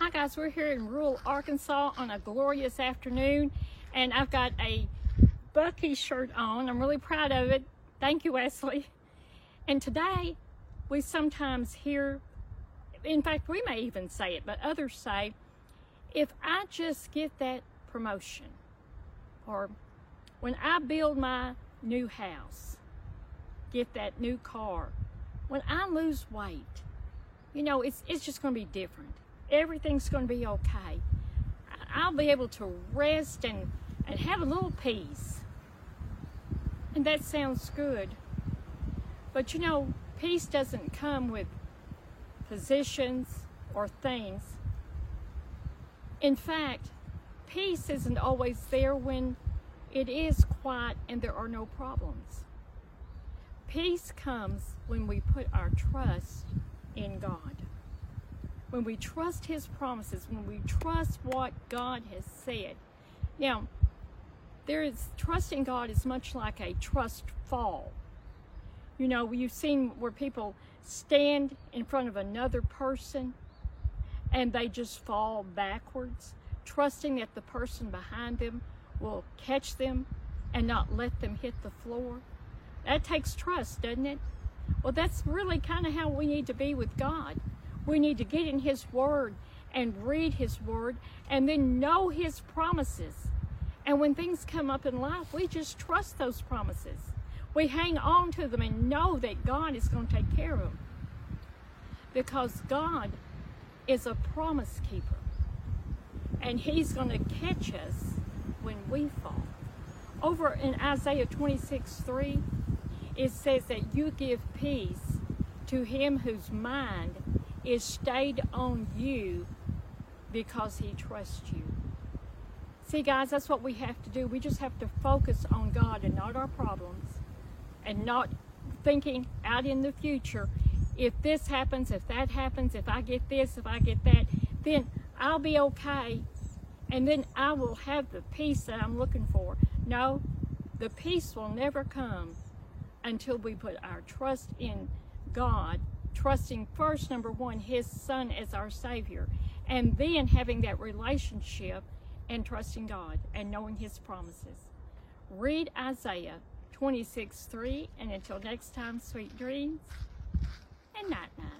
Hi guys, we're here in rural Arkansas on a glorious afternoon, and I've got a Bucky shirt on. I'm really proud of it. Thank you, Wesley. And today, we sometimes hear, in fact, we may even say it, but others say, if I just get that promotion, or when I build my new house, get that new car, when I lose weight, you know, it's just going to be different. Everything's going to be okay. I'll be able to rest and have a little peace. And that sounds good. But you know, peace doesn't come with positions or things. In fact, peace isn't always there when it is quiet and there are no problems. Peace comes when we put our trust in God. When we trust His promises, when we trust what God has said. Now, trusting God is much like a trust fall. You know, you've seen where people stand in front of another person and they just fall backwards, trusting that the person behind them will catch them and not let them hit the floor. That takes trust, doesn't it? Well, that's really kind of how we need to be with God. We need to get in His Word and read His Word and then know His promises. And when things come up in life, we just trust those promises. We hang on to them and know that God is going to take care of them. Because God is a promise keeper. And He's going to catch us when we fall. Over in Isaiah 26:3, it says that you give peace to him whose mind is stayed on you because he trusts you. See, guys, that's what we have to do. We just have to focus on God and not our problems, and not thinking out in the future, if this happens, if that happens, if I get this, if I get that, then I'll be okay, and then I will have the peace that I'm looking for. No, the peace will never come until we put our trust in God, trusting first, number one, His Son as our Savior, and then having that relationship and trusting God and knowing His promises. Read Isaiah 26:3, and until next time, sweet dreams and night-night.